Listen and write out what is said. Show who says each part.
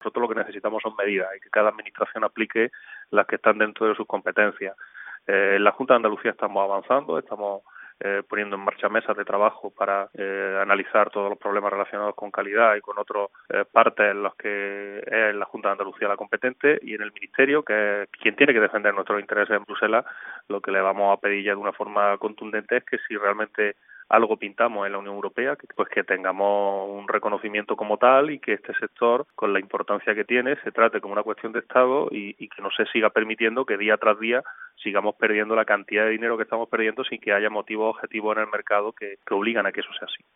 Speaker 1: Nosotros lo que necesitamos son medidas y que cada administración aplique las que están dentro de sus competencias. En la Junta de Andalucía estamos avanzando, estamos poniendo en marcha mesas de trabajo para analizar todos los problemas relacionados con calidad y con otras partes en las que es la Junta de Andalucía la competente, y en el Ministerio, que es quien tiene que defender nuestros intereses en Bruselas, lo que le vamos a pedir ya de una forma contundente es que si realmente algo pintamos en la Unión Europea, pues que tengamos un reconocimiento como tal y que este sector, con la importancia que tiene, se trate como una cuestión de Estado y que no se siga permitiendo que día tras día sigamos perdiendo la cantidad de dinero que estamos perdiendo sin que haya motivos objetivos en el mercado que obligan a que eso sea así.